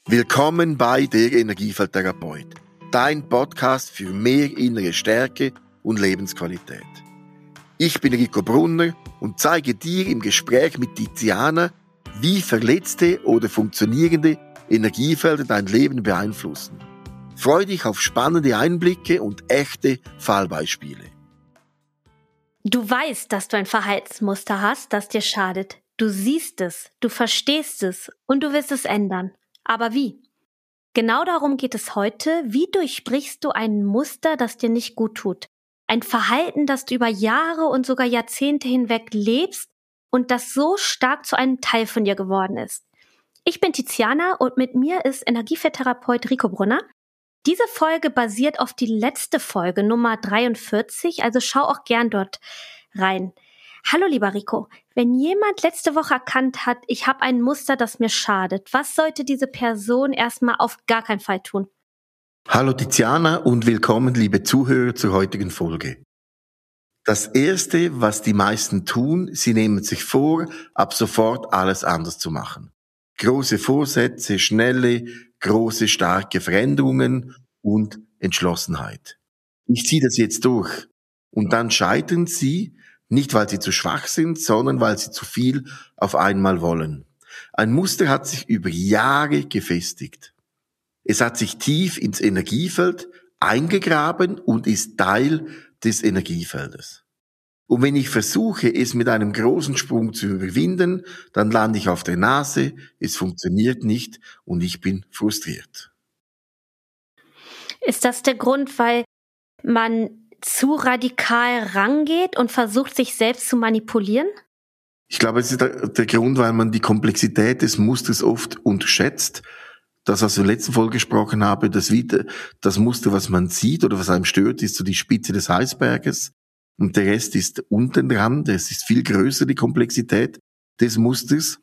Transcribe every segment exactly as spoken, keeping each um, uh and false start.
Willkommen bei der Energiefeldtherapeut, dein Podcast für mehr innere Stärke und Lebensqualität. Ich bin Rico Brunner und zeige dir im Gespräch mit Tiziana, wie verletzte oder funktionierende Energiefelder dein Leben beeinflussen. Freu dich auf spannende Einblicke und echte Fallbeispiele. Du weißt, dass du ein Verhaltensmuster hast, das dir schadet. Du siehst es, du verstehst es und du willst es ändern. Aber wie? Genau darum geht es heute. Wie durchbrichst du ein Muster, das dir nicht gut tut? Ein Verhalten, das du über Jahre und sogar Jahrzehnte hinweg lebst und das so stark zu einem Teil von dir geworden ist. Ich bin Tiziana und mit mir ist Energiefeldtherapeut Rico Brunner. Diese Folge basiert auf die letzte Folge, Nummer dreiundvierzig, also schau auch gern dort rein. Hallo lieber Rico, wenn jemand letzte Woche erkannt hat, ich habe ein Muster, das mir schadet, was sollte diese Person erstmal auf gar keinen Fall tun? Hallo Tiziana und willkommen liebe Zuhörer zur heutigen Folge. Das Erste, was die meisten tun, sie nehmen sich vor, ab sofort alles anders zu machen. Große Vorsätze, schnelle, große, starke Veränderungen und Entschlossenheit. Ich ziehe das jetzt durch. Und dann scheitern sie, nicht weil sie zu schwach sind, sondern weil sie zu viel auf einmal wollen. Ein Muster hat sich über Jahre gefestigt. Es hat sich tief ins Energiefeld eingegraben und ist Teil des Energiefeldes. Und wenn ich versuche, es mit einem großen Sprung zu überwinden, dann lande ich auf der Nase, es funktioniert nicht und ich bin frustriert. Ist das der Grund, weil man zu radikal rangeht und versucht, sich selbst zu manipulieren? Ich glaube, es ist der, der Grund, weil man die Komplexität des Musters oft unterschätzt. Das, was ich in der letzten Folge gesprochen habe, das, wieder, das Muster, was man sieht oder was einem stört, ist so die Spitze des Eisberges. Und der Rest ist unten dran. Das ist viel größer, die Komplexität des Musters.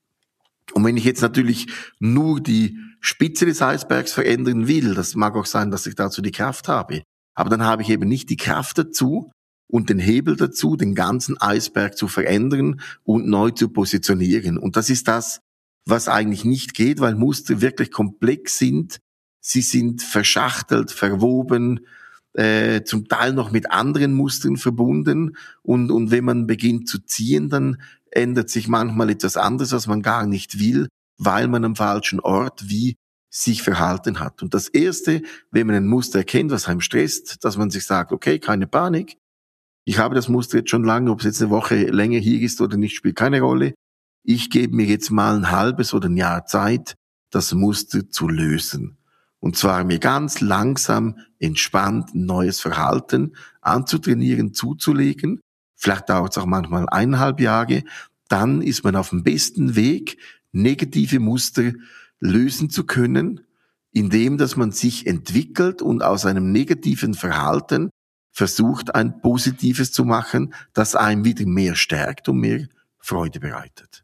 Und wenn ich jetzt natürlich nur die Spitze des Eisbergs verändern will, das mag auch sein, dass ich dazu die Kraft habe. Aber dann habe ich eben nicht die Kraft dazu und den Hebel dazu, den ganzen Eisberg zu verändern und neu zu positionieren. Und das ist das, was eigentlich nicht geht, weil Muster wirklich komplex sind. Sie sind verschachtelt, verwoben, äh, zum Teil noch mit anderen Mustern verbunden. Und, und wenn man beginnt zu ziehen, dann ändert sich manchmal etwas anderes, was man gar nicht will, weil man am falschen Ort wie sich verhalten hat. Und das Erste, wenn man ein Muster erkennt, was einem stresst, dass man sich sagt, okay, keine Panik, ich habe das Muster jetzt schon lange, ob es jetzt eine Woche länger hier ist oder nicht, spielt keine Rolle. Ich gebe mir jetzt mal ein halbes oder ein Jahr Zeit, das Muster zu lösen. Und zwar mir ganz langsam, entspannt, neues Verhalten anzutrainieren, zuzulegen. Vielleicht dauert es auch manchmal eineinhalb Jahre. Dann ist man auf dem besten Weg, negative Muster lösen zu können, indem dass man sich entwickelt und aus einem negativen Verhalten versucht, ein positives zu machen, das einem wieder mehr stärkt und mehr Freude bereitet.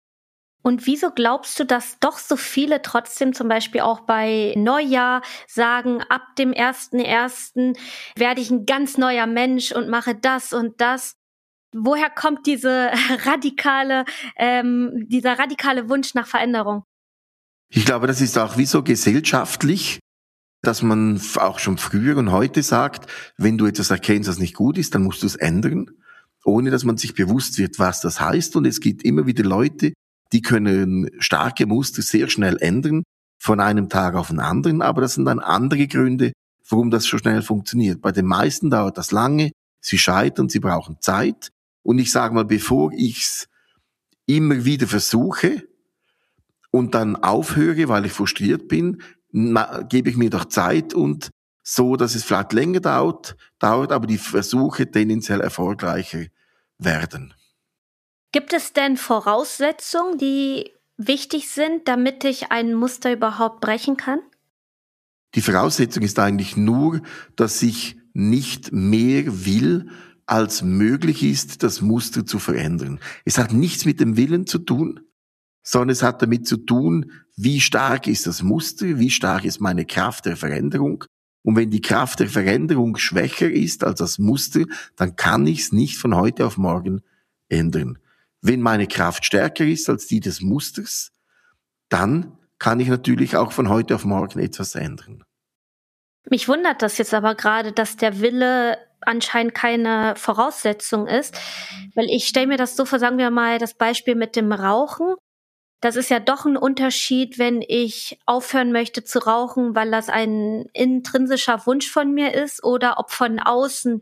Und wieso glaubst du, dass doch so viele trotzdem zum Beispiel auch bei Neujahr sagen, ab dem ersten ersten werde ich ein ganz neuer Mensch und mache das und das? Woher kommt diese radikale, ähm, dieser radikale Wunsch nach Veränderung? Ich glaube, das ist auch wie so gesellschaftlich, dass man auch schon früher und heute sagt, wenn du etwas erkennst, das nicht gut ist, dann musst du es ändern, ohne dass man sich bewusst wird, was das heißt. Und es gibt immer wieder Leute, die können starke Muster sehr schnell ändern, von einem Tag auf den anderen, aber das sind dann andere Gründe, warum das so schnell funktioniert. Bei den meisten dauert das lange, sie scheitern, sie brauchen Zeit. Und ich sage mal, bevor ich es immer wieder versuche und dann aufhöre, weil ich frustriert bin, na, gebe ich mir doch Zeit und so, dass es vielleicht länger dauert, dauert, aber die Versuche tendenziell erfolgreicher werden. Gibt es denn Voraussetzungen, die wichtig sind, damit ich ein Muster überhaupt brechen kann? Die Voraussetzung ist eigentlich nur, dass ich nicht mehr will, als möglich ist, das Muster zu verändern. Es hat nichts mit dem Willen zu tun, sondern es hat damit zu tun, wie stark ist das Muster, wie stark ist meine Kraft der Veränderung. Und wenn die Kraft der Veränderung schwächer ist als das Muster, dann kann ich es nicht von heute auf morgen ändern. Wenn meine Kraft stärker ist als die des Musters, dann kann ich natürlich auch von heute auf morgen etwas ändern. Mich wundert das jetzt aber gerade, dass der Wille anscheinend keine Voraussetzung ist, weil ich stelle mir das so vor, sagen wir mal das Beispiel mit dem Rauchen. Das ist ja doch ein Unterschied, wenn ich aufhören möchte zu rauchen, weil das ein intrinsischer Wunsch von mir ist, oder ob von außen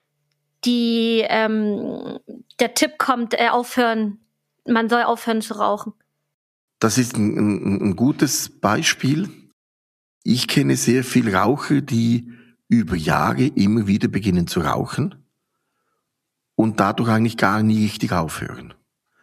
die ähm, der Tipp kommt, äh, aufhören, man soll aufhören zu rauchen. Das ist ein, ein, ein gutes Beispiel. Ich kenne sehr viele Raucher, die über Jahre immer wieder beginnen zu rauchen und dadurch eigentlich gar nie richtig aufhören.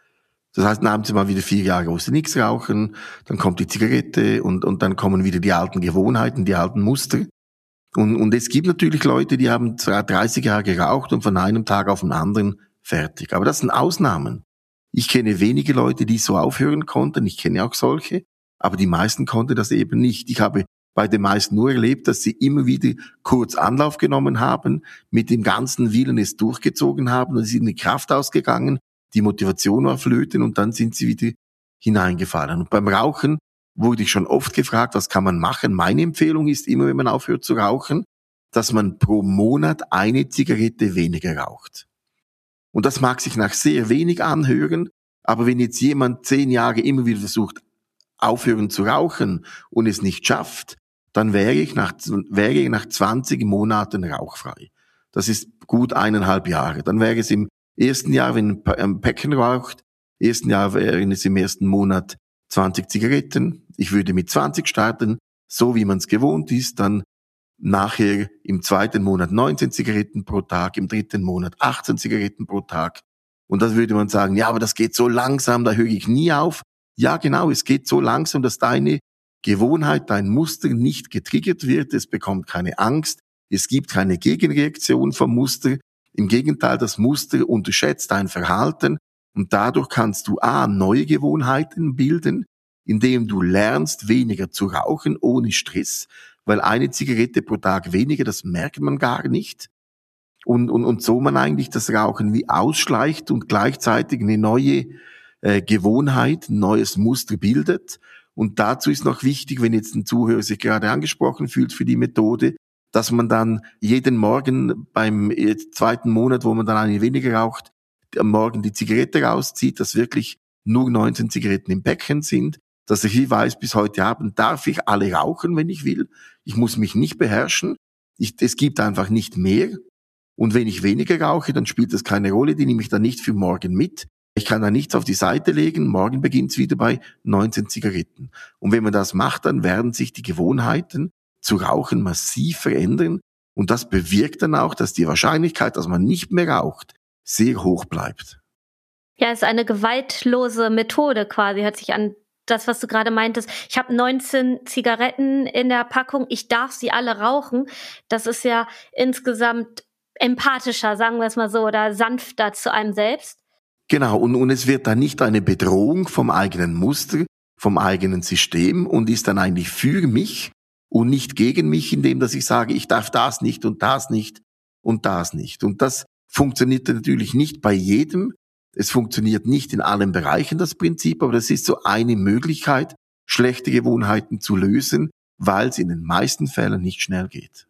Das heißt, dann haben sie mal wieder vier Jahre, wo sie nichts rauchen, dann kommt die Zigarette und, und dann kommen wieder die alten Gewohnheiten, die alten Muster. Und, und es gibt natürlich Leute, die haben dreißig Jahre geraucht und von einem Tag auf den anderen fertig. Aber das sind Ausnahmen. Ich kenne wenige Leute, die so aufhören konnten. Ich kenne auch solche, aber die meisten konnten das eben nicht. Ich habe bei den meisten nur erlebt, dass sie immer wieder kurz Anlauf genommen haben, mit dem ganzen Willen es durchgezogen haben, dann ist ihnen die Kraft ausgegangen, die Motivation war flöten und dann sind sie wieder hineingefallen. Und beim Rauchen wurde ich schon oft gefragt, was kann man machen? Meine Empfehlung ist immer, wenn man aufhört zu rauchen, dass man pro Monat eine Zigarette weniger raucht. Und das mag sich nach sehr wenig anhören, aber wenn jetzt jemand zehn Jahre immer wieder versucht, aufhören zu rauchen und es nicht schafft, dann wäre ich nach, wäre ich nach zwanzig Monaten rauchfrei. Das ist gut eineinhalb Jahre. Dann wäre es im ersten Jahr, wenn ein Päckchen raucht, im ersten Jahr wären es im ersten Monat zwanzig Zigaretten. Ich würde mit zwanzig starten, so wie man es gewohnt ist. Dann nachher im zweiten Monat neunzehn Zigaretten pro Tag, im dritten Monat achtzehn Zigaretten pro Tag. Und das würde man sagen, ja, aber das geht so langsam, da höre ich nie auf. Ja, genau, es geht so langsam, dass deine Gewohnheit, dein Muster nicht getriggert wird. Es bekommt keine Angst. Es gibt keine Gegenreaktion vom Muster. Im Gegenteil, das Muster unterschätzt dein Verhalten. Und dadurch kannst du A, neue Gewohnheiten bilden, indem du lernst, weniger zu rauchen ohne Stress. Weil eine Zigarette pro Tag weniger, das merkt man gar nicht. Und, und, und so man eigentlich das Rauchen wie ausschleicht und gleichzeitig eine neue äh, Gewohnheit, ein neues Muster bildet. Und dazu ist noch wichtig, wenn jetzt ein Zuhörer sich gerade angesprochen fühlt für die Methode, dass man dann jeden Morgen beim zweiten Monat, wo man dann eine weniger raucht, am Morgen die Zigarette rauszieht, dass wirklich nur neunzehn Zigaretten im Päckchen sind, dass ich hier weiß, bis heute Abend darf ich alle rauchen, wenn ich will. Ich muss mich nicht beherrschen. Ich, es gibt einfach nicht mehr. Und wenn ich weniger rauche, dann spielt das keine Rolle, die nehme ich dann nicht für morgen mit. Ich kann da nichts auf die Seite legen, morgen beginnt es wieder bei neunzehn Zigaretten. Und wenn man das macht, dann werden sich die Gewohnheiten zu rauchen massiv verändern. Und das bewirkt dann auch, dass die Wahrscheinlichkeit, dass man nicht mehr raucht, sehr hoch bleibt. Ja, ist eine gewaltlose Methode quasi, hört sich an. Das, was du gerade meintest, ich habe neunzehn Zigaretten in der Packung, ich darf sie alle rauchen. Das ist ja insgesamt empathischer, sagen wir es mal so, oder sanfter zu einem selbst. Genau, und, und es wird dann nicht eine Bedrohung vom eigenen Muster, vom eigenen System und ist dann eigentlich für mich und nicht gegen mich, indem dass ich sage, ich darf das nicht und das nicht und das nicht. Und das funktioniert natürlich nicht bei jedem. Es funktioniert nicht in allen Bereichen, das Prinzip, aber das ist so eine Möglichkeit, schlechte Gewohnheiten zu lösen, weil es in den meisten Fällen nicht schnell geht.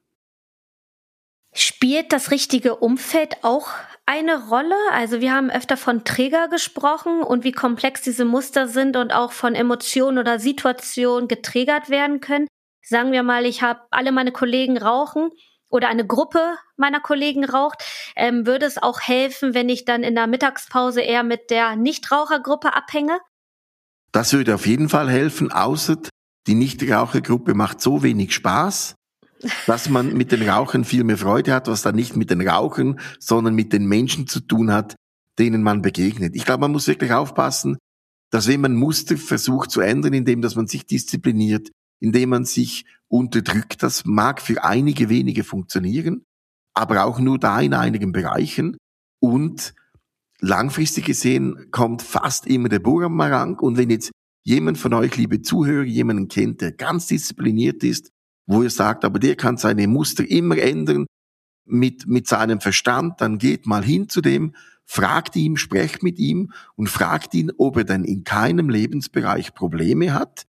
Spielt das richtige Umfeld auch eine Rolle? Also wir haben öfter von Trigger gesprochen und wie komplex diese Muster sind und auch von Emotionen oder Situationen getriggert werden können. Sagen wir mal, ich habe alle meine Kollegen rauchen oder eine Gruppe meiner Kollegen raucht, ähm, würde es auch helfen, wenn ich dann in der Mittagspause eher mit der Nichtrauchergruppe abhänge? Das würde auf jeden Fall helfen, außer die Nichtrauchergruppe macht so wenig Spaß, dass man mit den Rauchern viel mehr Freude hat, was dann nicht mit den Rauchern, sondern mit den Menschen zu tun hat, denen man begegnet. Ich glaube, man muss wirklich aufpassen, dass wenn man Muster versucht zu ändern, indem dass man sich diszipliniert, indem man sich unterdrückt, das mag für einige wenige funktionieren, aber auch nur da in einigen Bereichen. Und langfristig gesehen kommt fast immer der Bumerang. Und wenn jetzt jemand von euch, liebe Zuhörer, jemanden kennt, der ganz diszipliniert ist, wo ihr sagt, aber der kann seine Muster immer ändern mit, mit seinem Verstand, dann geht mal hin zu dem, fragt ihn, sprecht mit ihm und fragt ihn, ob er denn in keinem Lebensbereich Probleme hat,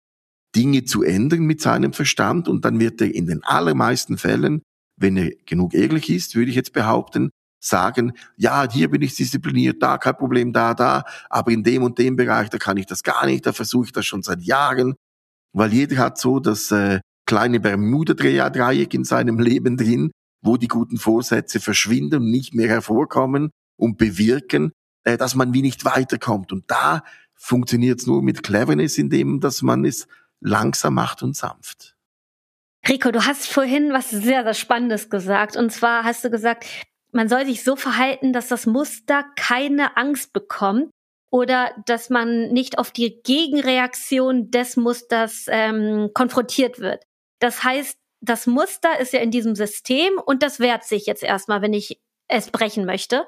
Dinge zu ändern mit seinem Verstand und dann wird er in den allermeisten Fällen, wenn er genug ehrlich ist, würde ich jetzt behaupten, sagen, ja, hier bin ich diszipliniert, da kein Problem, da, da, aber in dem und dem Bereich, da kann ich das gar nicht, da versuche ich das schon seit Jahren, weil jeder hat so das äh, kleine Bermuda-Dreieck in seinem Leben drin, wo die guten Vorsätze verschwinden und nicht mehr hervorkommen und bewirken, äh, dass man wie nicht weiterkommt. Und da funktioniert es nur mit Cleverness, indem dass man es langsam macht und sanft. Rico, du hast vorhin was sehr, sehr Spannendes gesagt. Und zwar hast du gesagt, man soll sich so verhalten, dass das Muster keine Angst bekommt oder dass man nicht auf die Gegenreaktion des Musters ähm, konfrontiert wird. Das heißt, das Muster ist ja in diesem System und das wehrt sich jetzt erstmal, wenn ich es brechen möchte.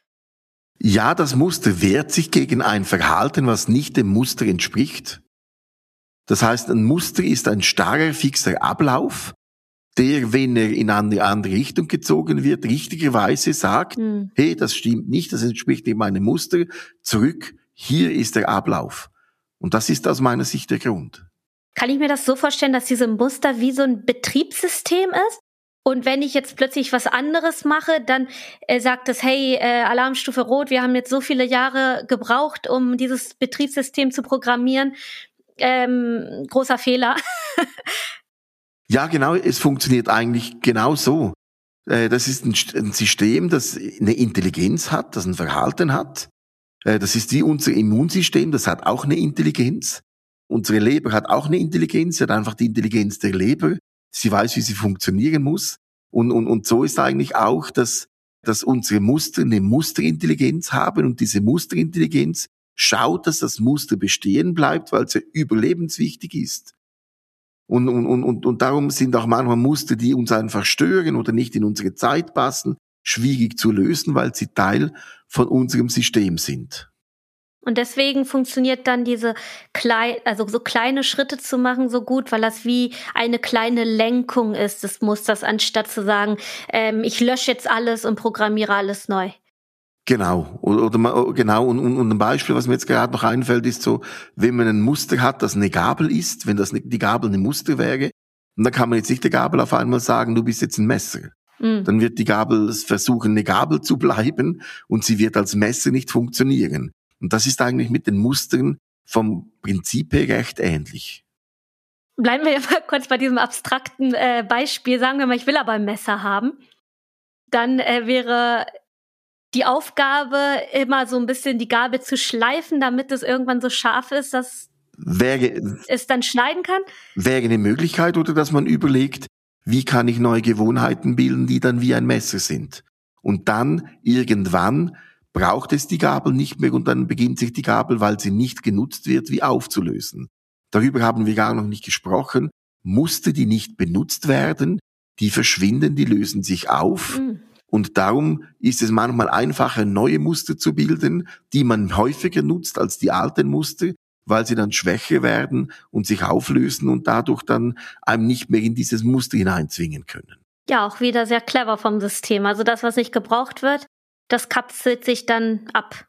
Ja, das Muster wehrt sich gegen ein Verhalten, was nicht dem Muster entspricht. Das heißt, ein Muster ist ein starrer, fixer Ablauf, der, wenn er in eine andere Richtung gezogen wird, richtigerweise sagt, hm. hey, das stimmt nicht, das entspricht nicht meinem Muster, zurück, hier ist der Ablauf. Und das ist aus meiner Sicht der Grund. Kann ich mir das so vorstellen, dass diese Muster wie so ein Betriebssystem ist? Und wenn ich jetzt plötzlich was anderes mache, dann äh, sagt es, hey, äh, Alarmstufe Rot, wir haben jetzt so viele Jahre gebraucht, um dieses Betriebssystem zu programmieren. Ähm, großer Fehler. Ja, genau, es funktioniert eigentlich genau so. Äh, das ist ein, ein System, das eine Intelligenz hat, das ein Verhalten hat. Äh, das ist wie unser Immunsystem, das hat auch eine Intelligenz. Unsere Leber hat auch eine Intelligenz, sie hat einfach die Intelligenz der Leber. Sie weiß, wie sie funktionieren muss. Und, und, und so ist eigentlich auch, dass, dass unsere Muster eine Musterintelligenz haben und diese Musterintelligenz schaut, dass das Muster bestehen bleibt, weil es ja überlebenswichtig ist. Und, und, und, und darum sind auch manchmal Muster, die uns einfach stören oder nicht in unsere Zeit passen, schwierig zu lösen, weil sie Teil von unserem System sind. Und deswegen funktioniert dann diese klein, also so kleine Schritte zu machen so gut, weil das wie eine kleine Lenkung ist des Musters, anstatt zu sagen, ähm, ich lösche jetzt alles und programmiere alles neu. Genau, oder, oder genau und, und, und ein Beispiel, was mir jetzt gerade noch einfällt, ist so, wenn man ein Muster hat, das eine Gabel ist, wenn das die Gabel ein Muster wäre, und dann kann man jetzt nicht der Gabel auf einmal sagen, du bist jetzt ein Messer. Mhm. Dann wird die Gabel versuchen, eine Gabel zu bleiben und sie wird als Messer nicht funktionieren. Und das ist eigentlich mit den Mustern vom Prinzip her recht ähnlich. Bleiben wir mal kurz bei diesem abstrakten äh, Beispiel. Sagen wir mal, ich will aber ein Messer haben. Dann äh, wäre die Aufgabe, immer so ein bisschen die Gabel zu schleifen, damit es irgendwann so scharf ist, dass wäre, es dann schneiden kann? Wäre eine Möglichkeit, oder dass man überlegt, wie kann ich neue Gewohnheiten bilden, die dann wie ein Messer sind. Und dann irgendwann braucht es die Gabel nicht mehr und dann beginnt sich die Gabel, weil sie nicht genutzt wird, wie aufzulösen. Darüber haben wir gar noch nicht gesprochen. Muster, die nicht benutzt werden, die verschwinden, die lösen sich auf. Mhm. Und darum ist es manchmal einfacher, neue Muster zu bilden, die man häufiger nutzt als die alten Muster, weil sie dann schwächer werden und sich auflösen und dadurch dann einem nicht mehr in dieses Muster hineinzwingen können. Ja, auch wieder sehr clever vom System. Also das, was nicht gebraucht wird, das kapselt sich dann ab.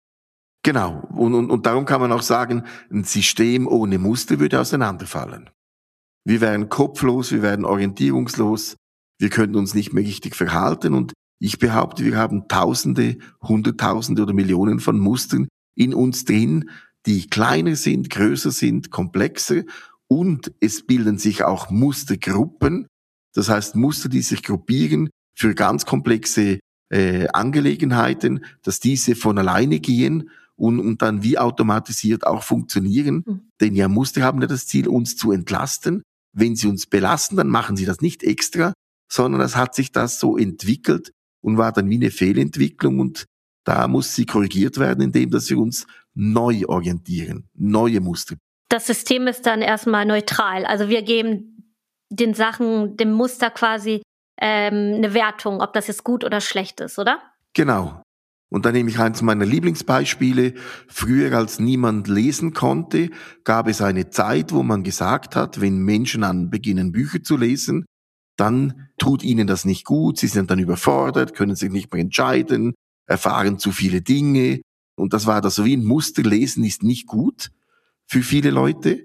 Genau. Und, und, und darum kann man auch sagen, ein System ohne Muster würde auseinanderfallen. Wir wären kopflos, wir wären orientierungslos, wir könnten uns nicht mehr richtig verhalten und ich behaupte, wir haben Tausende, Hunderttausende oder Millionen von Mustern in uns drin, die kleiner sind, größer sind, komplexer und es bilden sich auch Mustergruppen, das heißt Muster, die sich gruppieren für ganz komplexe Äh, Angelegenheiten, dass diese von alleine gehen und, und dann wie automatisiert auch funktionieren. Mhm. Denn ja, Muster haben ja das Ziel, uns zu entlasten. Wenn sie uns belasten, dann machen sie das nicht extra, sondern es hat sich das so entwickelt und war dann wie eine Fehlentwicklung und da muss sie korrigiert werden, indem dass wir uns neu orientieren, neue Muster. Das System ist dann erstmal neutral. Also wir geben den Sachen, dem Muster quasi Ähm, eine Wertung, ob das jetzt gut oder schlecht ist, oder? Genau. Und dann nehme ich eins meiner Lieblingsbeispiele. Früher, als niemand lesen konnte, gab es eine Zeit, wo man gesagt hat, wenn Menschen an beginnen, Bücher zu lesen, dann tut ihnen das nicht gut, sie sind dann überfordert, können sich nicht mehr entscheiden, erfahren zu viele Dinge. Und das war das so wie ein Muster, lesen ist nicht gut für viele Leute.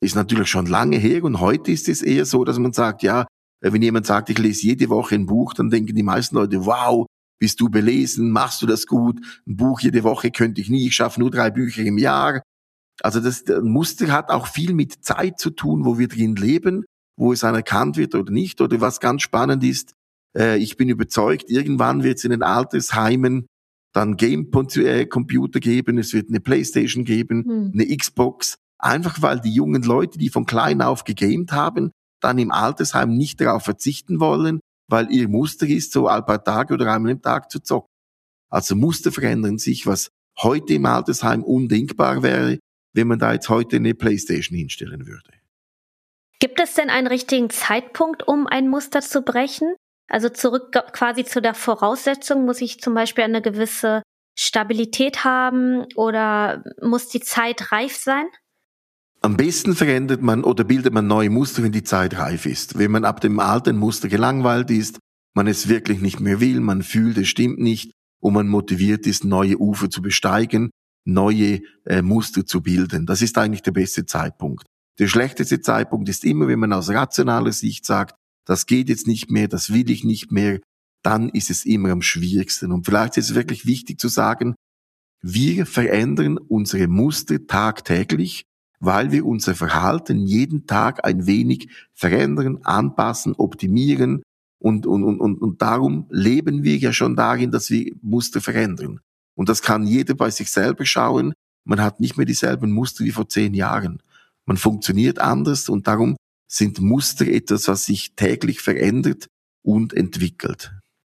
ist natürlich schon lange her und heute ist es eher so, dass man sagt, ja, wenn jemand sagt, ich lese jede Woche ein Buch, dann denken die meisten Leute, wow, bist du belesen, machst du das gut, ein Buch jede Woche könnte ich nie, ich schaffe nur drei Bücher im Jahr. Also das Muster hat auch viel mit Zeit zu tun, wo wir drin leben, wo es anerkannt wird oder nicht. Oder was ganz spannend ist, äh, ich bin überzeugt, irgendwann wird es in den Altersheimen dann Game-Computer geben, es wird eine Playstation geben, hm. eine Xbox. Einfach weil die jungen Leute, die von klein auf gegamed haben, dann im Altersheim nicht darauf verzichten wollen, weil ihr Muster ist, so ein paar Tage oder einmal im Tag zu zocken. Also Muster verändern sich, was heute im Altersheim undenkbar wäre, wenn man da jetzt heute eine Playstation hinstellen würde. Gibt es denn einen richtigen Zeitpunkt, um ein Muster zu brechen? Also zurück quasi zu der Voraussetzung, muss ich zum Beispiel eine gewisse Stabilität haben oder muss die Zeit reif sein? Am besten verändert man oder bildet man neue Muster, wenn die Zeit reif ist. Wenn man ab dem alten Muster gelangweilt ist, man es wirklich nicht mehr will, man fühlt, es stimmt nicht und man motiviert ist, neue Ufer zu besteigen, neue äh, Muster zu bilden. Das ist eigentlich der beste Zeitpunkt. Der schlechteste Zeitpunkt ist immer, wenn man aus rationaler Sicht sagt, das geht jetzt nicht mehr, das will ich nicht mehr, dann ist es immer am schwierigsten. Und vielleicht ist es wirklich wichtig zu sagen, wir verändern unsere Muster tagtäglich, weil wir unser Verhalten jeden Tag ein wenig verändern, anpassen, optimieren und, und, und, und darum leben wir ja schon darin, dass wir Muster verändern. Und das kann jeder bei sich selber schauen. Man hat nicht mehr dieselben Muster wie vor zehn Jahren. Man funktioniert anders und darum sind Muster etwas, was sich täglich verändert und entwickelt.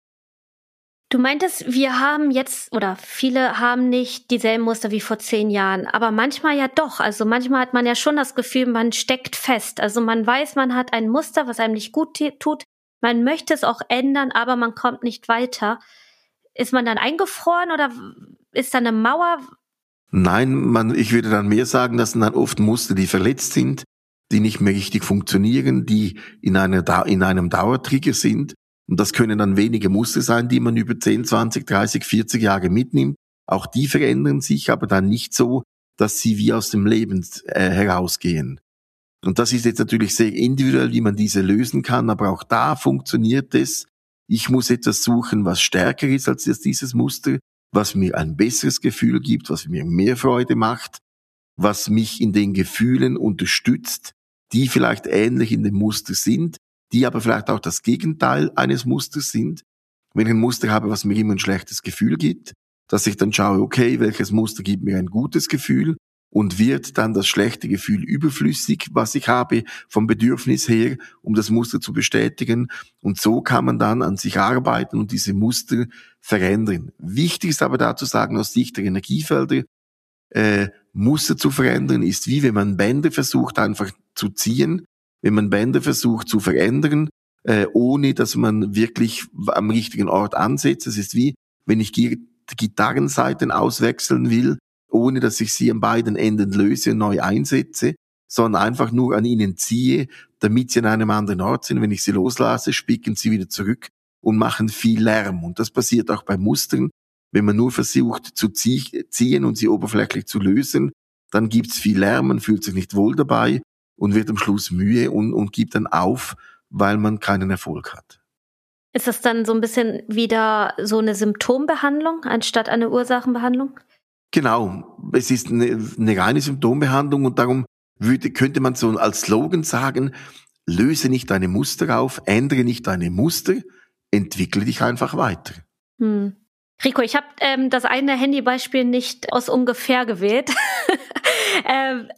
Du meintest, wir haben jetzt, oder viele haben nicht dieselben Muster wie vor zehn Jahren, aber manchmal ja doch. Also manchmal hat man ja schon das Gefühl, man steckt fest. Also man weiß, man hat ein Muster, was einem nicht gut tut. Man möchte es auch ändern, aber man kommt nicht weiter. Ist man dann eingefroren oder ist da eine Mauer? Nein, man, ich würde dann mehr sagen, das sind dann oft Muster, die verletzt sind, die nicht mehr richtig funktionieren, die in, einer, in einem Dauertrigger sind. Und das können dann wenige Muster sein, die man über zehn, zwanzig, dreißig, vierzig Jahre mitnimmt. Auch die verändern sich, aber dann nicht so, dass sie wie aus dem Leben äh, herausgehen. Und das ist jetzt natürlich sehr individuell, wie man diese lösen kann, aber auch da funktioniert es. Ich muss etwas suchen, was stärker ist als dieses Muster, was mir ein besseres Gefühl gibt, was mir mehr Freude macht, was mich in den Gefühlen unterstützt, die vielleicht ähnlich in dem Muster sind, die aber vielleicht auch das Gegenteil eines Musters sind. Wenn ich ein Muster habe, was mir immer ein schlechtes Gefühl gibt, dass ich dann schaue, okay, welches Muster gibt mir ein gutes Gefühl und wird dann das schlechte Gefühl überflüssig, was ich habe vom Bedürfnis her, um das Muster zu bestätigen. Und so kann man dann an sich arbeiten und diese Muster verändern. Wichtig ist aber da zu sagen, aus Sicht der Energiefelder, äh, Muster zu verändern ist wie wenn man Bänder versucht einfach zu ziehen, wenn man Bänder versucht zu verändern, äh, ohne dass man wirklich am richtigen Ort ansetzt. Es ist wie, wenn ich Gitarrensaiten auswechseln will, ohne dass ich sie an beiden Enden löse und neu einsetze, sondern einfach nur an ihnen ziehe, damit sie an einem anderen Ort sind. Wenn ich sie loslasse, spicken sie wieder zurück und machen viel Lärm. Und das passiert auch bei Mustern. Wenn man nur versucht zu ziehen und sie oberflächlich zu lösen, dann gibt's viel Lärm, man fühlt sich nicht wohl dabei und wird am Schluss müde und, und gibt dann auf, weil man keinen Erfolg hat. Ist das dann so ein bisschen wieder so eine Symptombehandlung anstatt eine Ursachenbehandlung? Genau, es ist eine, eine reine Symptombehandlung und darum würde, könnte man so als Slogan sagen, löse nicht deine Muster auf, ändere nicht deine Muster, entwickle dich einfach weiter. Hm. Rico, ich habe ähm, das eine Handybeispiel nicht aus ungefähr gewählt. ähm,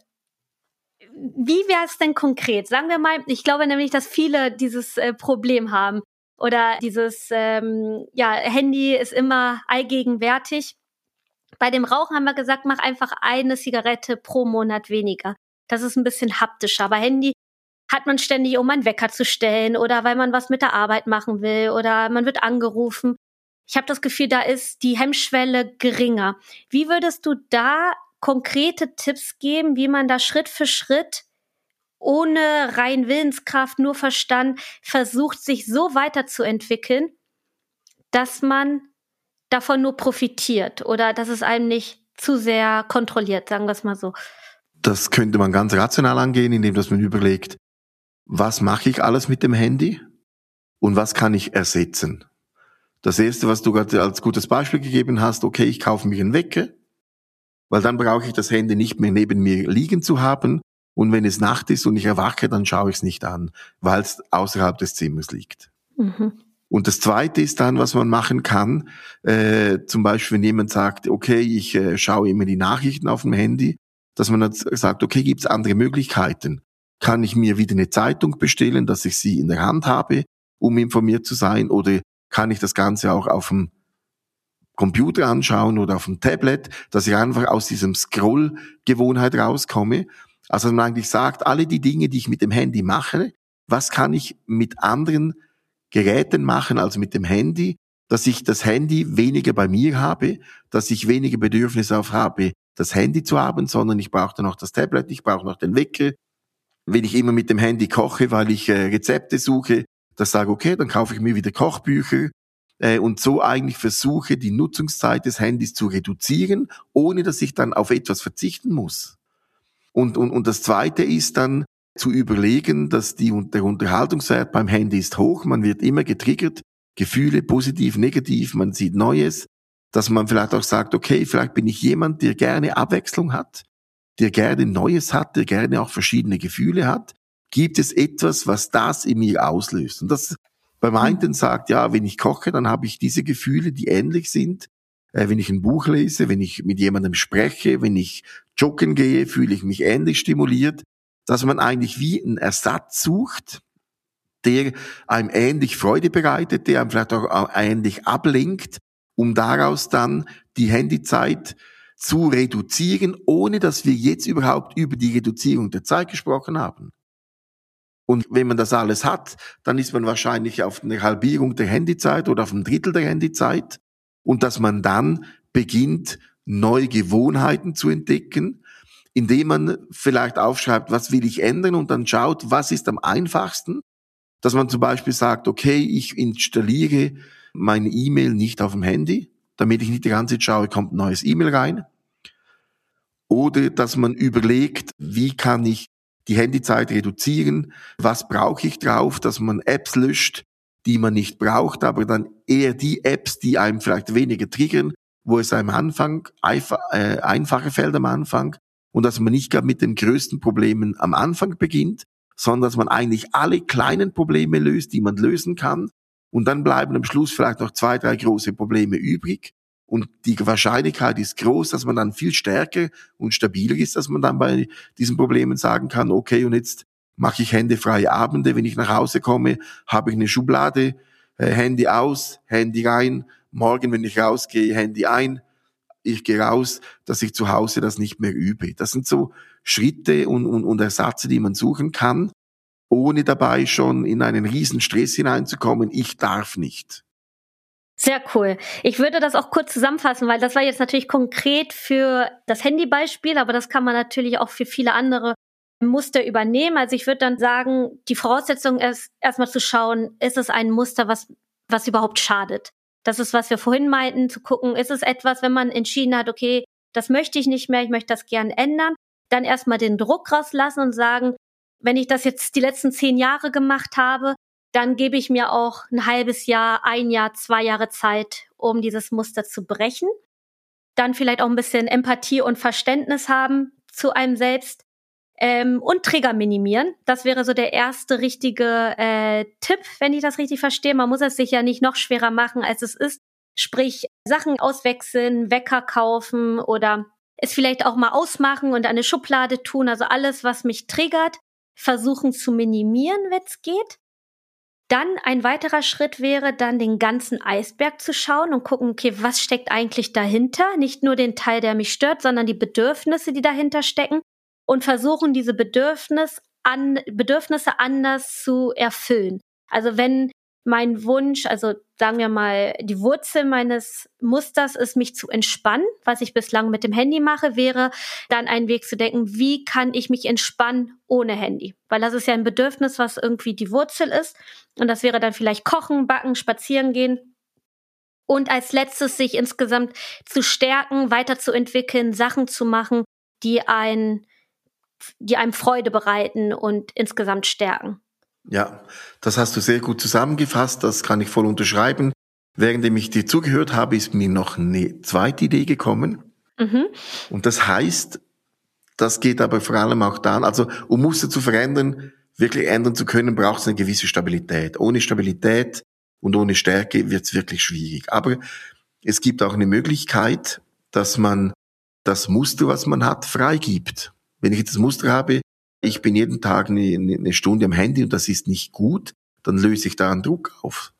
wie wäre es denn konkret? Sagen wir mal, ich glaube nämlich, dass viele dieses äh, Problem haben oder dieses ähm, ja, Handy ist immer allgegenwärtig. Bei dem Rauchen haben wir gesagt, mach einfach eine Zigarette pro Monat weniger. Das ist ein bisschen haptischer. Bei Handy hat man ständig, um einen Wecker zu stellen oder weil man was mit der Arbeit machen will oder man wird angerufen. Ich habe das Gefühl, da ist die Hemmschwelle geringer. Wie würdest du da konkrete Tipps geben, wie man da Schritt für Schritt ohne rein Willenskraft, nur Verstand versucht, sich so weiterzuentwickeln, dass man davon nur profitiert oder dass es einem nicht zu sehr kontrolliert, sagen wir es mal so? Das könnte man ganz rational angehen, indem dass man überlegt, was mache ich alles mit dem Handy und was kann ich ersetzen. Das Erste, was du gerade als gutes Beispiel gegeben hast, okay, ich kaufe mir einen Wecker, weil dann brauche ich das Handy nicht mehr neben mir liegen zu haben und wenn es Nacht ist und ich erwache, dann schaue ich es nicht an, weil es außerhalb des Zimmers liegt. Mhm. Und das Zweite ist dann, was man machen kann, äh, zum Beispiel, wenn jemand sagt, okay, ich äh, schaue immer die Nachrichten auf dem Handy, dass man dann sagt, okay, gibt es andere Möglichkeiten? Kann ich mir wieder eine Zeitung bestellen, dass ich sie in der Hand habe, um informiert zu sein? Oder kann ich das Ganze auch auf dem Computer anschauen oder auf dem Tablet, dass ich einfach aus diesem Scroll-Gewohnheit rauskomme? Also man eigentlich sagt, alle die Dinge, die ich mit dem Handy mache, was kann ich mit anderen Geräten machen, also mit dem Handy, dass ich das Handy weniger bei mir habe, dass ich weniger Bedürfnis auf habe, das Handy zu haben, sondern ich brauche dann noch das Tablet, ich brauche noch den Wecker. Wenn ich immer mit dem Handy koche, weil ich äh, Rezepte suche, dass sage, okay, dann kaufe ich mir wieder Kochbücher äh, und so eigentlich versuche, die Nutzungszeit des Handys zu reduzieren, ohne dass ich dann auf etwas verzichten muss. Und, und, und das Zweite ist dann, zu überlegen, dass die, der Unterhaltungswert beim Handy ist hoch, man wird immer getriggert, Gefühle positiv, negativ, man sieht Neues, dass man vielleicht auch sagt, okay, vielleicht bin ich jemand, der gerne Abwechslung hat, der gerne Neues hat, der gerne auch verschiedene Gefühle hat. Gibt es etwas, was das in mir auslöst? Und das beim einen sagt, ja, wenn ich koche, dann habe ich diese Gefühle, die ähnlich sind. Äh, wenn ich ein Buch lese, wenn ich mit jemandem spreche, wenn ich joggen gehe, fühle ich mich ähnlich stimuliert. Dass man eigentlich wie einen Ersatz sucht, der einem ähnlich Freude bereitet, der einem vielleicht auch ähnlich ablenkt, um daraus dann die Handyzeit zu reduzieren, ohne dass wir jetzt überhaupt über die Reduzierung der Zeit gesprochen haben. Und wenn man das alles hat, dann ist man wahrscheinlich auf eine Halbierung der Handyzeit oder auf ein Drittel der Handyzeit und dass man dann beginnt, neue Gewohnheiten zu entdecken, indem man vielleicht aufschreibt, was will ich ändern und dann schaut, was ist am einfachsten, dass man zum Beispiel sagt, okay, ich installiere meine E-Mail nicht auf dem Handy, damit ich nicht die ganze Zeit schaue, kommt ein neues E-Mail rein. Oder dass man überlegt, wie kann ich die Handyzeit reduzieren, was brauche ich drauf, dass man Apps löscht, die man nicht braucht, aber dann eher die Apps, die einem vielleicht weniger triggern, wo es am Anfang einfacher fällt am Anfang. Und dass man nicht gerade mit den größten Problemen am Anfang beginnt, sondern dass man eigentlich alle kleinen Probleme löst, die man lösen kann. Und dann bleiben am Schluss vielleicht noch zwei, drei große Probleme übrig. Und die Wahrscheinlichkeit ist groß, dass man dann viel stärker und stabiler ist, dass man dann bei diesen Problemen sagen kann, okay, und jetzt mache ich händefreie Abende. Wenn ich nach Hause komme, habe ich eine Schublade, äh, Handy aus, Handy rein. Morgen, wenn ich rausgehe, Handy ein. Ich gehe raus, dass ich zu Hause das nicht mehr übe. Das sind so Schritte und, und, und Ersatze, die man suchen kann, ohne dabei schon in einen riesen Stress hineinzukommen. Ich darf nicht. Sehr cool. Ich würde das auch kurz zusammenfassen, weil das war jetzt natürlich konkret für das Handybeispiel, aber das kann man natürlich auch für viele andere Muster übernehmen. Also ich würde dann sagen, die Voraussetzung ist erstmal zu schauen, ist es ein Muster, was, was überhaupt schadet? Das ist, was wir vorhin meinten, zu gucken, ist es etwas, wenn man entschieden hat, okay, das möchte ich nicht mehr, ich möchte das gern ändern, dann erstmal den Druck rauslassen und sagen, wenn ich das jetzt die letzten zehn Jahre gemacht habe, dann gebe ich mir auch ein halbes Jahr, ein Jahr, zwei Jahre Zeit, um dieses Muster zu brechen. Dann vielleicht auch ein bisschen Empathie und Verständnis haben zu einem selbst ähm, und Trigger minimieren. Das wäre so der erste richtige äh, Tipp, wenn ich das richtig verstehe. Man muss es sich ja nicht noch schwerer machen, als es ist. Sprich, Sachen auswechseln, Wecker kaufen oder es vielleicht auch mal ausmachen und an eine Schublade tun. Also alles, was mich triggert, versuchen zu minimieren, wenn es geht. Dann ein weiterer Schritt wäre dann, den ganzen Eisberg zu schauen und gucken, okay, was steckt eigentlich dahinter? Nicht nur den Teil, der mich stört, sondern die Bedürfnisse, die dahinter stecken und versuchen, diese Bedürfnis an, Bedürfnisse anders zu erfüllen. Also wenn mein Wunsch, also sagen wir mal, die Wurzel meines Musters ist, mich zu entspannen, was ich bislang mit dem Handy mache, wäre dann ein Weg zu denken, wie kann ich mich entspannen ohne Handy? Weil das ist ja ein Bedürfnis, was irgendwie die Wurzel ist. Und das wäre dann vielleicht kochen, backen, spazieren gehen. Und als letztes sich insgesamt zu stärken, weiterzuentwickeln, Sachen zu machen, die einen die einem Freude bereiten und insgesamt stärken. Ja, das hast du sehr gut zusammengefasst, das kann ich voll unterschreiben. Währenddem ich dir zugehört habe, ist mir noch eine zweite Idee gekommen. Mhm. Und das heißt, das geht aber vor allem auch dann, also um Muster zu verändern, wirklich ändern zu können, braucht es eine gewisse Stabilität. Ohne Stabilität und ohne Stärke wird es wirklich schwierig. Aber es gibt auch eine Möglichkeit, dass man das Muster, was man hat, freigibt. Wenn ich jetzt das Muster habe, ich bin jeden Tag eine, eine Stunde am Handy und das ist nicht gut, dann löse ich da einen Druck auf.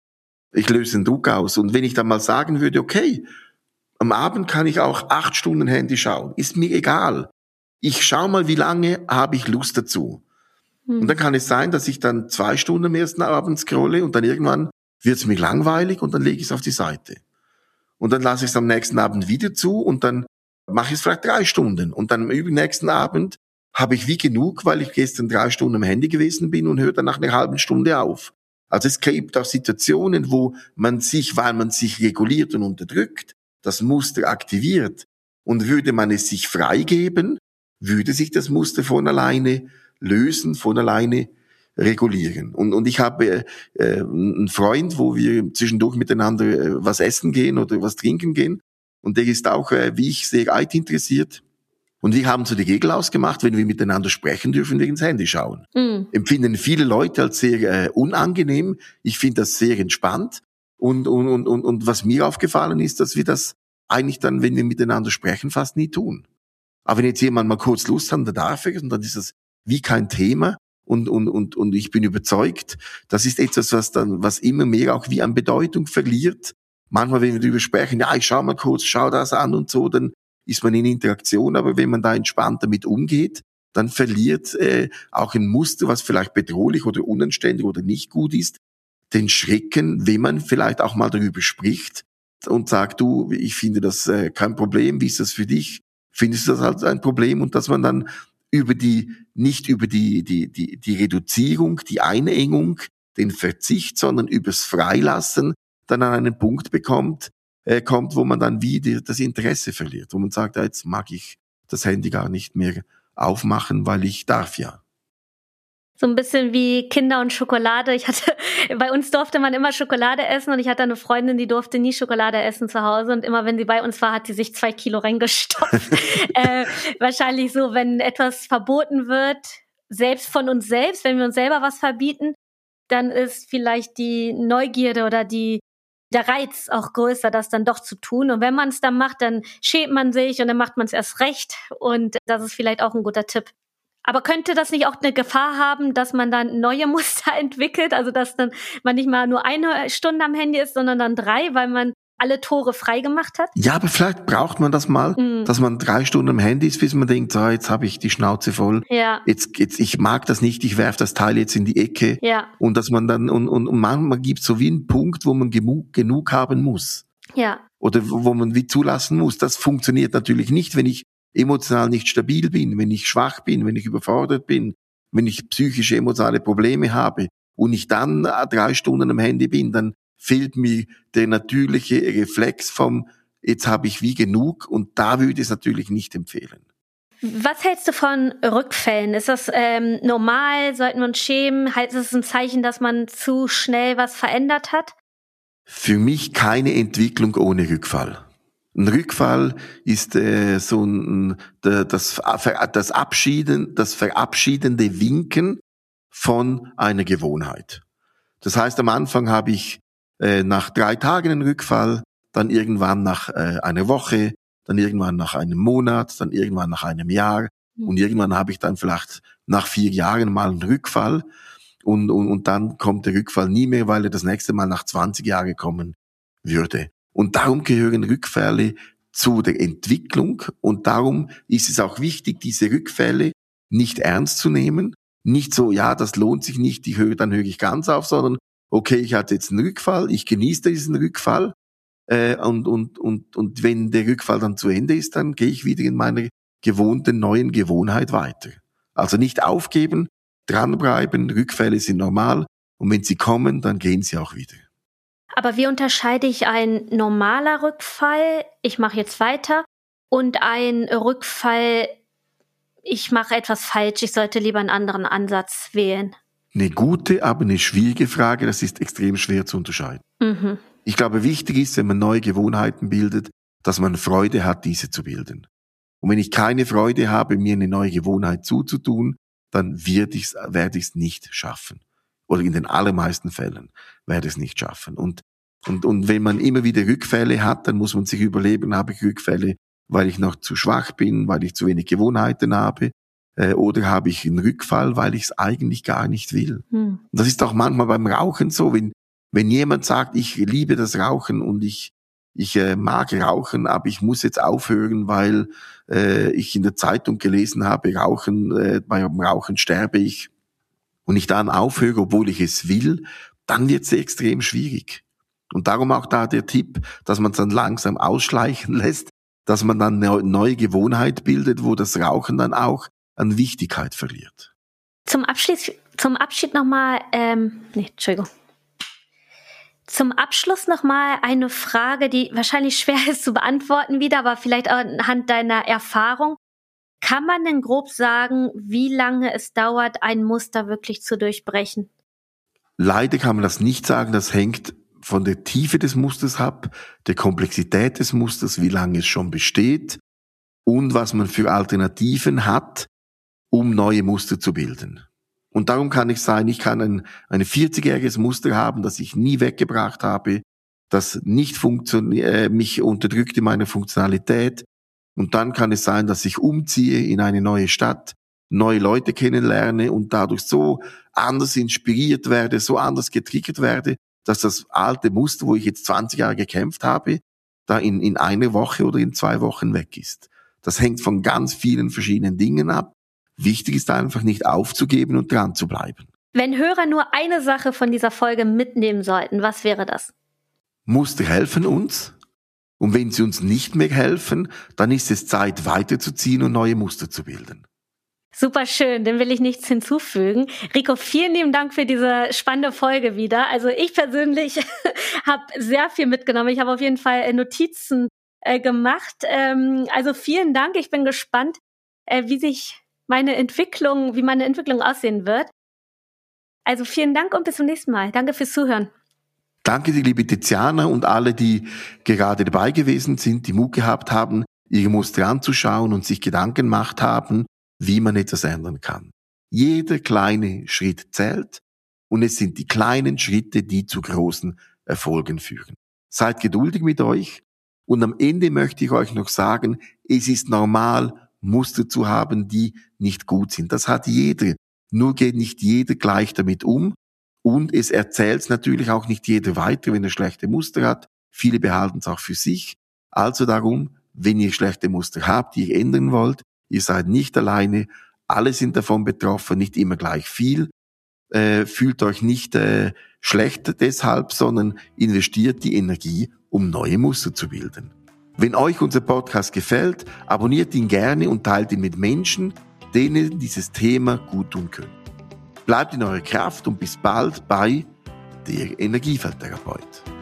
Ich löse den Druck aus. Und wenn ich dann mal sagen würde, okay, am Abend kann ich auch acht Stunden Handy schauen, ist mir egal. Ich schaue mal, wie lange habe ich Lust dazu. Hm. Und dann kann es sein, dass ich dann zwei Stunden am ersten Abend scrolle und dann irgendwann wird es mir langweilig und dann lege ich es auf die Seite. Und dann lasse ich es am nächsten Abend wieder zu und dann mache ich es vielleicht drei Stunden. Und dann am übernächsten Abend habe ich wie genug, weil ich gestern drei Stunden am Handy gewesen bin und höre dann nach einer halben Stunde auf. Also es gibt auch Situationen, wo man sich, weil man sich reguliert und unterdrückt, das Muster aktiviert. Und würde man es sich freigeben, würde sich das Muster von alleine lösen, von alleine regulieren. Und, und ich habe äh, einen Freund, wo wir zwischendurch miteinander äh, was essen gehen oder was trinken gehen. Und der ist auch, äh, wie ich, sehr I T interessiert. Und wir haben so die Regel ausgemacht, wenn wir miteinander sprechen, dürfen wir ins Handy schauen. Mhm. Empfinden viele Leute als sehr äh, unangenehm. Ich finde das sehr entspannt. Und, und, und, und, und was mir aufgefallen ist, dass wir das eigentlich dann, wenn wir miteinander sprechen, fast nie tun. Aber wenn jetzt jemand mal kurz Lust hat, dann darf er, und dann ist das wie kein Thema. Und, und, und, und ich bin überzeugt, das ist etwas, was dann, was immer mehr auch wie an Bedeutung verliert. Manchmal, wenn wir darüber sprechen, ja, ich schau mal kurz, schau das an und so, dann ist man in Interaktion. Aber wenn man da entspannt damit umgeht, dann verliert äh, auch ein Muster, was vielleicht bedrohlich oder unanständig oder nicht gut ist, den Schrecken, wenn man vielleicht auch mal darüber spricht und sagt, du, ich finde das äh, kein Problem, wie ist das für dich? Findest du das halt ein Problem? Und dass man dann über die, nicht über die, die, die, die Reduzierung, die Einengung, den Verzicht, sondern übers Freilassen dann an einen Punkt bekommt, äh, kommt, wo man dann wieder das Interesse verliert, wo man sagt, ja, jetzt mag ich das Handy gar nicht mehr aufmachen, weil ich darf ja. So ein bisschen wie Kinder und Schokolade. Ich hatte, bei uns durfte man immer Schokolade essen und ich hatte eine Freundin, die durfte nie Schokolade essen zu Hause und immer wenn sie bei uns war, hat sie sich zwei Kilo reingestopft. äh, wahrscheinlich so, wenn etwas verboten wird, selbst von uns selbst, wenn wir uns selber was verbieten, dann ist vielleicht die Neugierde oder die der Reiz auch größer, das dann doch zu tun. Und wenn man es dann macht, dann schämt man sich und dann macht man es erst recht. Und das ist vielleicht auch ein guter Tipp. Aber könnte das nicht auch eine Gefahr haben, dass man dann neue Muster entwickelt? Also dass dann man nicht mal nur eine Stunde am Handy ist, sondern dann drei, weil man alle Tore frei gemacht hat? Ja, aber vielleicht braucht man das mal, mhm. dass man drei Stunden am Handy ist, bis man denkt, so, jetzt habe ich die Schnauze voll. Ja. Jetzt, jetzt, ich mag das nicht, ich werfe das Teil jetzt in die Ecke. Ja. Und dass man dann, und, und, und manchmal gibt es so wie einen Punkt, wo man genug, genug haben muss. Ja. Oder wo man wie zulassen muss. Das funktioniert natürlich nicht, wenn ich emotional nicht stabil bin, wenn ich schwach bin, wenn ich überfordert bin, wenn ich psychische, emotionale Probleme habe und ich dann drei Stunden am Handy bin, dann fehlt mir der natürliche Reflex vom, jetzt habe ich wie genug und da würde ich es natürlich nicht empfehlen. Was hältst du von Rückfällen? Ist das ähm, normal? Sollten wir uns schämen? Ist es ein Zeichen, dass man zu schnell was verändert hat? Für mich keine Entwicklung ohne Rückfall. Ein Rückfall ist äh, so ein, das, das Abschieden, das verabschiedende Winken von einer Gewohnheit. Das heißt, am Anfang habe ich äh, nach drei Tagen einen Rückfall, dann irgendwann nach äh, einer Woche, dann irgendwann nach einem Monat, dann irgendwann nach einem Jahr und irgendwann habe ich dann vielleicht nach vier Jahren mal einen Rückfall und, und, und dann kommt der Rückfall nie mehr, weil er das nächste Mal nach zwanzig Jahren kommen würde. Und darum gehören Rückfälle zu der Entwicklung und darum ist es auch wichtig, diese Rückfälle nicht ernst zu nehmen. Nicht so, ja, das lohnt sich nicht, ich höre, dann höre ich ganz auf, sondern okay, ich hatte jetzt einen Rückfall, ich genieße diesen Rückfall äh, und, und, und, und wenn der Rückfall dann zu Ende ist, dann gehe ich wieder in meiner gewohnten neuen Gewohnheit weiter. Also nicht aufgeben, dranbleiben, Rückfälle sind normal und wenn sie kommen, dann gehen sie auch wieder. Aber wie unterscheide ich ein normaler Rückfall, ich mache jetzt weiter, und ein Rückfall, ich mache etwas falsch, ich sollte lieber einen anderen Ansatz wählen? Eine gute, aber eine schwierige Frage, das ist extrem schwer zu unterscheiden. Mhm. Ich glaube, wichtig ist, wenn man neue Gewohnheiten bildet, dass man Freude hat, diese zu bilden. Und wenn ich keine Freude habe, mir eine neue Gewohnheit zuzutun, dann werde ich es werde ich's nicht schaffen. Oder in den allermeisten Fällen werde ich es nicht schaffen. Und, und, und wenn man immer wieder Rückfälle hat, dann muss man sich überlegen, habe ich Rückfälle, weil ich noch zu schwach bin, weil ich zu wenig Gewohnheiten habe, äh, oder habe ich einen Rückfall, weil ich es eigentlich gar nicht will. Hm. Und das ist auch manchmal beim Rauchen so, wenn, wenn jemand sagt, ich liebe das Rauchen und ich, ich äh, mag Rauchen, aber ich muss jetzt aufhören, weil äh, ich in der Zeitung gelesen habe, Rauchen, äh, beim Rauchen sterbe ich, und ich dann aufhöre, obwohl ich es will, dann wird es extrem schwierig. Und darum auch da der Tipp, dass man es dann langsam ausschleichen lässt, dass man dann eine neue Gewohnheit bildet, wo das Rauchen dann auch an Wichtigkeit verliert. Zum Abschluss, zum Abschied nochmal, ähm, nee, Entschuldigung. Zum Abschluss nochmal eine Frage, die wahrscheinlich schwer ist zu beantworten wieder, aber vielleicht anhand deiner Erfahrung. Kann man denn grob sagen, wie lange es dauert, ein Muster wirklich zu durchbrechen? Leider kann man das nicht sagen, das hängt von der Tiefe des Musters ab, der Komplexität des Musters, wie lange es schon besteht und was man für Alternativen hat, um neue Muster zu bilden. Und darum kann ich sagen, ich kann ein, ein vierzigjähriges Muster haben, das ich nie weggebracht habe, das nicht funktioniert, äh, mich unterdrückt in meiner Funktionalität. Und dann kann es sein, dass ich umziehe in eine neue Stadt, neue Leute kennenlerne und dadurch so anders inspiriert werde, so anders getriggert werde, dass das alte Muster, wo ich jetzt zwanzig Jahre gekämpft habe, da in, in einer Woche oder in zwei Wochen weg ist. Das hängt von ganz vielen verschiedenen Dingen ab. Wichtig ist einfach nicht aufzugeben und dran zu bleiben. Wenn Hörer nur eine Sache von dieser Folge mitnehmen sollten, was wäre das? Muster helfen uns. Und wenn sie uns nicht mehr helfen, dann ist es Zeit, weiterzuziehen und neue Muster zu bilden. Super schön, dem will ich nichts hinzufügen. Rico, vielen lieben Dank für diese spannende Folge wieder. Also ich persönlich habe sehr viel mitgenommen. Ich habe auf jeden Fall Notizen äh, gemacht. Ähm, also vielen Dank. Ich bin gespannt, äh, wie sich meine Entwicklung, wie meine Entwicklung aussehen wird. Also vielen Dank und bis zum nächsten Mal. Danke fürs Zuhören. Danke dir, liebe Tiziana, und alle, die gerade dabei gewesen sind, die Mut gehabt haben, ihre Muster anzuschauen und sich Gedanken gemacht haben, wie man etwas ändern kann. Jeder kleine Schritt zählt und es sind die kleinen Schritte, die zu großen Erfolgen führen. Seid geduldig mit euch und am Ende möchte ich euch noch sagen, es ist normal, Muster zu haben, die nicht gut sind. Das hat jeder, nur geht nicht jeder gleich damit um. Und es erzählt natürlich auch nicht jeder weiter, wenn er schlechte Muster hat. Viele behalten es auch für sich. Also darum, wenn ihr schlechte Muster habt, die ihr ändern wollt, ihr seid nicht alleine, alle sind davon betroffen, nicht immer gleich viel. Äh, fühlt euch nicht äh, schlecht deshalb, sondern investiert die Energie, um neue Muster zu bilden. Wenn euch unser Podcast gefällt, abonniert ihn gerne und teilt ihn mit Menschen, denen dieses Thema gut tun können. Bleibt in eurer Kraft und bis bald bei der Energiefeldtherapeut.